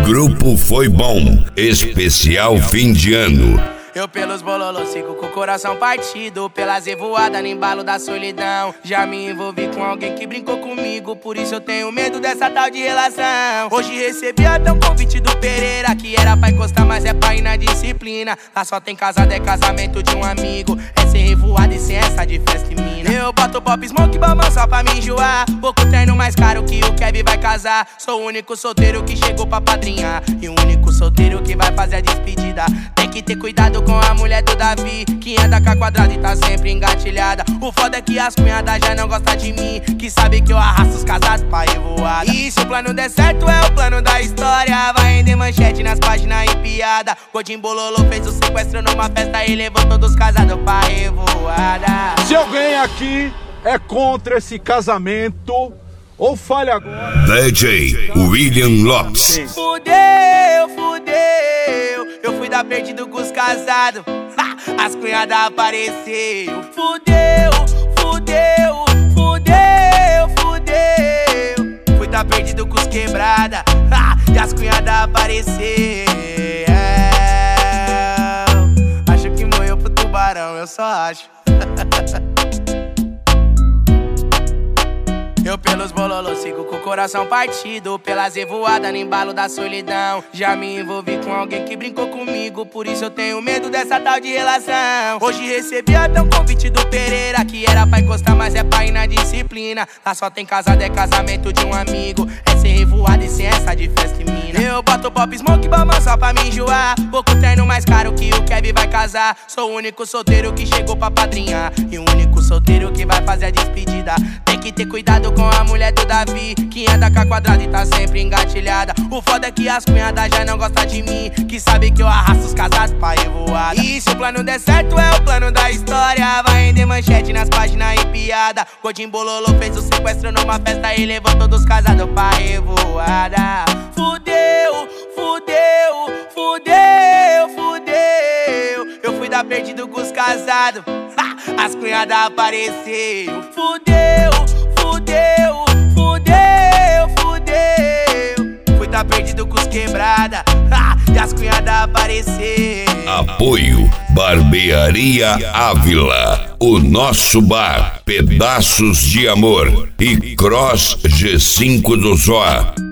Grupo Foi Bom, especial fim de ano. Eu pelos bololô sigo com o coração partido, pelas revoadas no embalo da solidão. Já me envolvi com alguém que brincou comigo, por isso eu tenho medo dessa tal de relação. Hoje recebi até um convite do Pereira, que era pra encostar, mas é pra ir na disciplina. Lá só tem casado, é casamento de um amigo, é sem revoada e sem essa de festa e mina. Eu boto pop, smoke, bambam só pra me enjoar. Pouco treino mais caro que o Kevin vai casar. Sou o único solteiro que chegou pra padrinhar, e o único solteiro que vai fazer a despedida. Tem que ter cuidado com a mulher do Davi, que anda com a quadrada e tá sempre engatilhada. O foda é que as cunhadas já não gostam de mim, que sabe que eu arrasto os casados pra revoada. E se o plano der certo é o plano da história, vai render manchete nas páginas e piada. Godinho Bololô fez o sequestro numa festa e levou todos os casados pra revoada. Se alguém aqui é contra esse casamento, ou fale agora. DJ William Lopes. Fudeu, fudeu, eu fui dar perdido com os casados, as cunhadas apareceu. Fudeu, fudeu, fudeu, fudeu, fui dar perdido com os quebrada, e as cunhadas apareceu. Acho que morreu pro tubarão, eu só acho. Eu pelos bololô sigo com o coração partido, pelas revoadas no embalo da solidão. Já me envolvi com alguém que brincou comigo, por isso eu tenho medo dessa tal de relação. Hoje recebi até um convite do Pereira, que era pra encostar, mas é pra ir na disciplina. Lá só tem casado, é casamento de um amigo, é sem revoada e sem essa de festa e mina. Eu boto pop, smoke, bambam só pra me enjoar. Pouco treino mais caro que o Kevin vai casar. Sou o único solteiro que chegou pra padrinhar, e o único solteiro que vai fazer a despedida. Tem que ter cuidado com a mulher do Davi, que anda com a quadrada e tá sempre engatilhada. O foda é que as cunhadas já não gostam de mim, que sabe que eu arrasto os casados pra revoada. E se o plano der certo é o plano da história, vai render manchete nas páginas e piada. Godinho Bololô fez o sequestro numa festa e levou todos os casados pra revoada. Fudeu, fudeu, fudeu, fudeu, eu fui dar perdido com os casados, as cunhadas apareceu. Fudeu, fudeu, fudeu, fudeu, fui dar perdido com os quebrada, e as cunhadas apareceu. Apoio Barbearia Ávila, o nosso bar, Pedaços de Amor e Cross G5 do Zoar.